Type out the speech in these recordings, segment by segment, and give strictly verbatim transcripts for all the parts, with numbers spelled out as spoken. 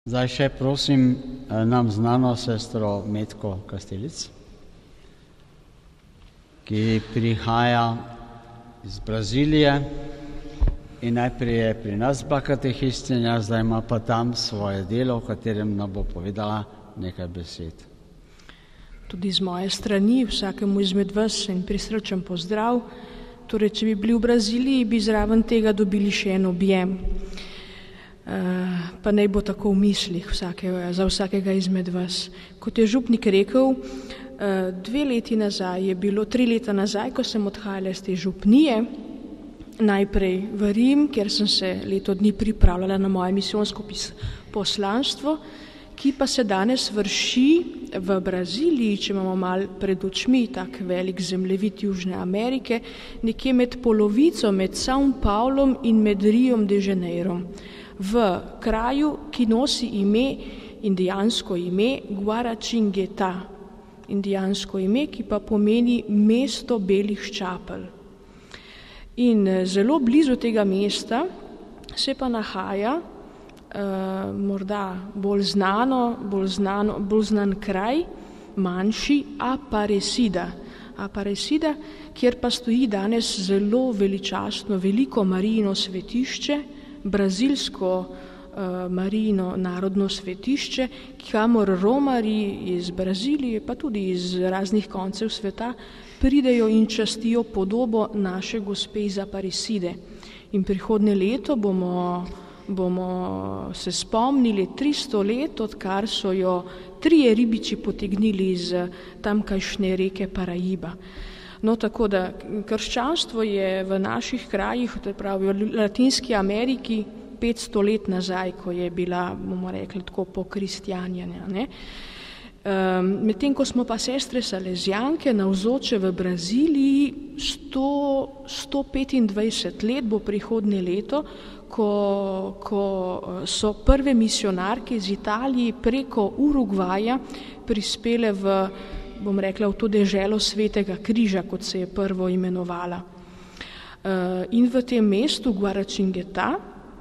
Zdaj še prosim nam znano sestro Metko Kastelic, ki prihaja iz Brazilije in najprej je pri nas bila katehistinja, zdaj ima pa tam svoje delo, v katerem nam bo povedala nekaj besed. Tudi z moje strani vsakemu izmed vas en prisrčen pozdrav. Torej, če bi bili v Braziliji, bi zraven tega dobili še en objem. Uh, pa naj bo tako v mislih vsake, za vsakega izmed vas. Kot je župnik rekel, uh, dve leti nazaj je bilo, tri leta nazaj, ko sem odhajala iz te župnije, najprej v Rim, kjer sem se leto dni pripravljala na moje misijonsko poslanstvo, ki pa se danes vrši v Braziliji, če imamo mal pred očmi tak velik zemljevid Južne Amerike, nekje med polovico, med São Paulom in med Riom de Janeirom, v kraju, ki nosi ime, indijansko ime Guaratinguetá, indijansko ime, ki pa pomeni mesto belih ščapelj. In zelo blizu tega mesta se pa nahaja uh, morda bolj znano, bolj znano, bolj znan kraj, manjši Aparecida. Aparecida, kjer pa stoji danes zelo veličastno veliko Marijino svetišče, brazilsko uh, Marijino narodno svetišče, kamor romarji iz Brazilije, pa tudi iz raznih koncev sveta, pridejo in častijo podobo naše gospe iz Aparecide. In prihodnje leto bomo, bomo se spomnili tristo let, odkar so jo trije ribiči potegnili iz tamkajšnje reke Paraiba. No, tako da krščanstvo je v naših krajih, to pravi v Latinski Ameriki, petsto let nazaj, ko je bila, bomo rekli, tako pokristjanjena, ne. Um, medtem, ko smo pa sestre Salezijanke navzoče v Braziliji, sto, sto petindvajset let bo prihodnje leto, ko, ko so prve misionarke iz Italije preko Urugvaja prispele v, bom rekla, v to deželo Svetega križa, kot se je prvo imenovala. Uh, in v tem mestu Guaratinguetá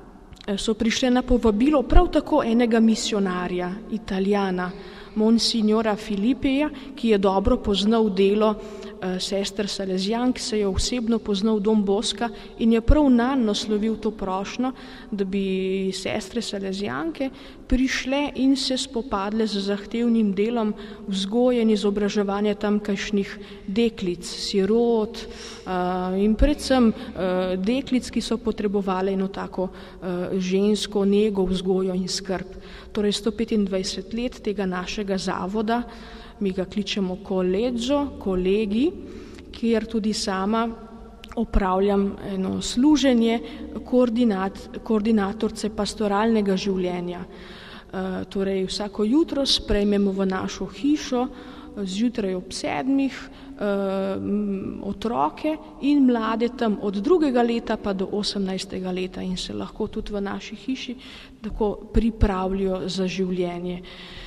so prišle na povabilo prav tako enega misionarja, Italijana, Monsignora Filipeja, ki je dobro poznal delo uh, sester Salezijank, se je osebno poznal Dom Boska in je prav nanj naslovil to prošnjo, da bi sestre Salezijanke prišle in se spopadle z zahtevnim delom vzgoje in izobraževanja tamkajšnjih deklic, sirot uh, in predvsem uh, deklic, ki so potrebovali eno tako uh, žensko nego, vzgojo in skrb. Torej sto petindvajset let tega našega zavoda, mi ga kličemo koledžo, kolegi, kjer tudi sama opravljam eno služenje koordinat, koordinatorce pastoralnega življenja. Uh, torej vsako jutro sprejmemo v našo hišo zjutraj ob sedmih uh, otroke in mlade tam od drugega leta pa do osemnajstega leta in se lahko tudi v naši hiši tako pripravljajo za življenje.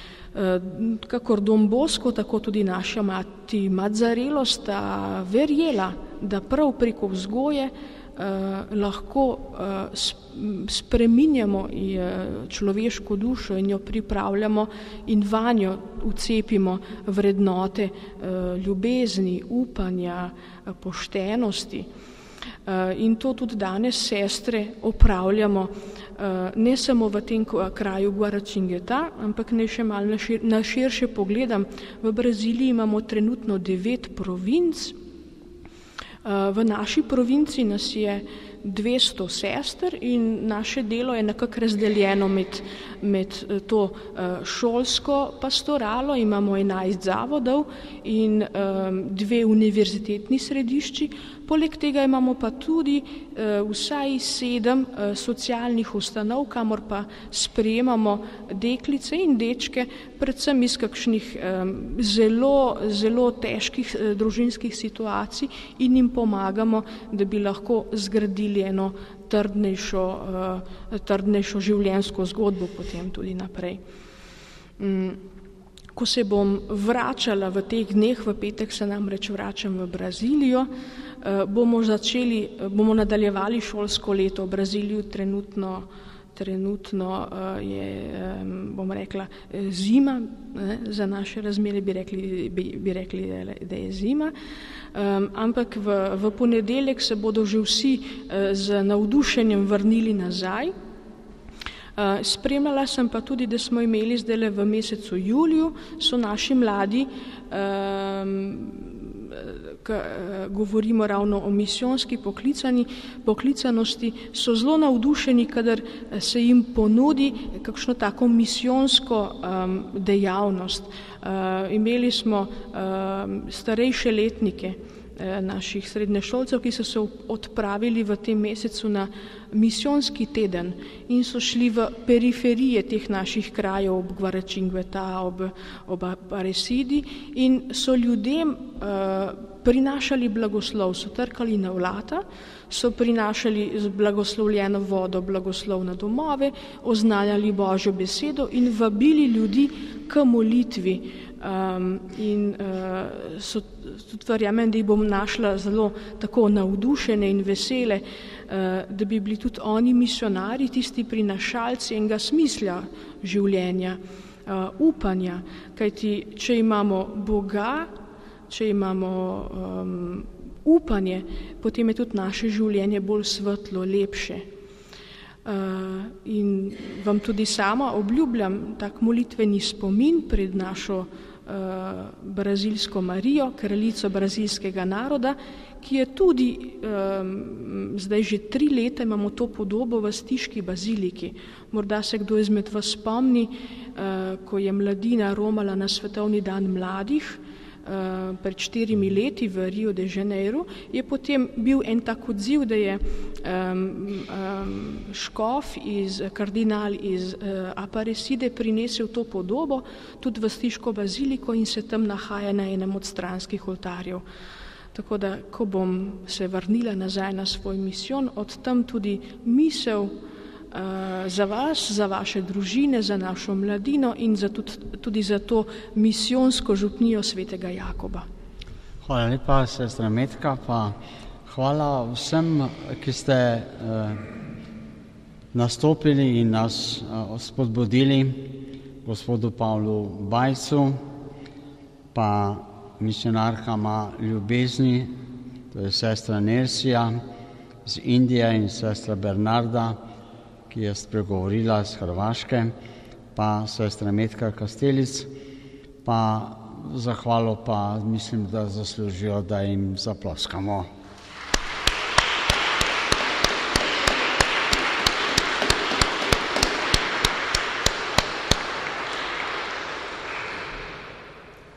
Uh, kakor Dom Bosko, tako tudi naša mati Mazzarello sta verjela, da prav preko vzgoje Uh, lahko uh, spreminjamo uh, človeško dušo in jo pripravljamo in vanjo vcepimo vrednote uh, ljubezni, upanja, uh, poštenosti. Uh, in to tudi danes sestre opravljamo uh, ne samo v tem kraju Guaratinguetá, ampak ne še malo na, šir, na širše pogledam. V Braziliji imamo trenutno devet provinc. V naši provinci nas je dvesto sester in naše delo je nekako razdeljeno med, med to šolsko pastoralo, imamo enajst zavodov in um, dve univerzitetni središči, poleg tega imamo pa tudi uh, vsaj sedem uh, socialnih ustanov, kamor pa sprejemamo deklice in dečke, predvsem iz kakšnih um, zelo, zelo težkih uh, družinskih situacij in jim pomagamo, da bi lahko zgradili eno trdnejšo, uh, trdnejšo življenjsko zgodbo potem tudi naprej. Um, ko se bom vračala v teh dneh, v petek se namreč vračam v Brazilijo, uh, bomo začeli, bomo nadaljevali šolsko leto. V Braziliji trenutno trenutno je, bom rekla, zima, ne, za naše razmere bi rekli, bi, bi rekli, da je zima, um, ampak v, v ponedeljek se bodo že vsi z navdušenjem vrnili nazaj. Uh, spremljala sem pa tudi, da smo imeli zdaj v mesecu juliju, so naši mladi, um, k, uh, govorimo ravno o misijonski poklicani, poklicanosti, so zelo navdušeni, kadar se jim ponudi kakšno tako misijonsko um, dejavnost. Uh, imeli smo um, starejše letnike naših srednješolcev, ki so se odpravili v tem mesecu na misijonski teden in so šli v periferije teh naših krajev ob Guaracinguetá, ob, ob Aparecidi in so ljudem uh, prinašali blagoslov, so trkali na vrata, so prinašali z blagoslovljeno vodo blagoslov na domove, oznanjali Božjo besedo in vabili ljudi k molitvi. Um, in uh, so, tudi verjamem, da jih bom našla zelo tako navdušene in vesele, uh, da bi bili tudi oni misionari, tisti prinašalci enega smisla življenja, uh, upanja, kajti če imamo Boga, če imamo um, upanje, potem je tudi naše življenje bolj svetlo, lepše. Uh, in vam tudi sama obljubljam tak molitveni spomin pred našo uh, brazilsko Marijo, kraljico brazilskega naroda, ki je tudi um, zdaj že tri leta imamo to podobo v Stiški baziliki. Morda se kdo izmed vas spomni, uh, ko je mladina romala na svetovni dan mladih, Uh, pred štirimi leti v Rio de Janeiro, je potem bil en tak odziv, da je um, um, škof iz, kardinal iz uh, Aparecide prinesel to podobo tudi v Stiško baziliko in se tam nahaja na enem od stranskih oltarjev. Tako da, ko bom se vrnila nazaj na svoj misijon, od tam tudi misel Uh, za vas, za vaše družine, za našo mladino in za tudi, tudi za to misijonsko župnijo svetega Jakoba. Hvala lepa, sestra Metka, pa hvala vsem, ki ste uh, nastopili in nas uh, spodbudili, gospodu Pavlu Bajcu, pa misionarkama ljubezni, to je sestra Nersija iz Indije in sestra Bernarda, ki je spregovorila z Hrvaške, pa sestra Metka Kastelic, pa zahvalo pa mislim, da zaslužijo, da jim zaploskamo.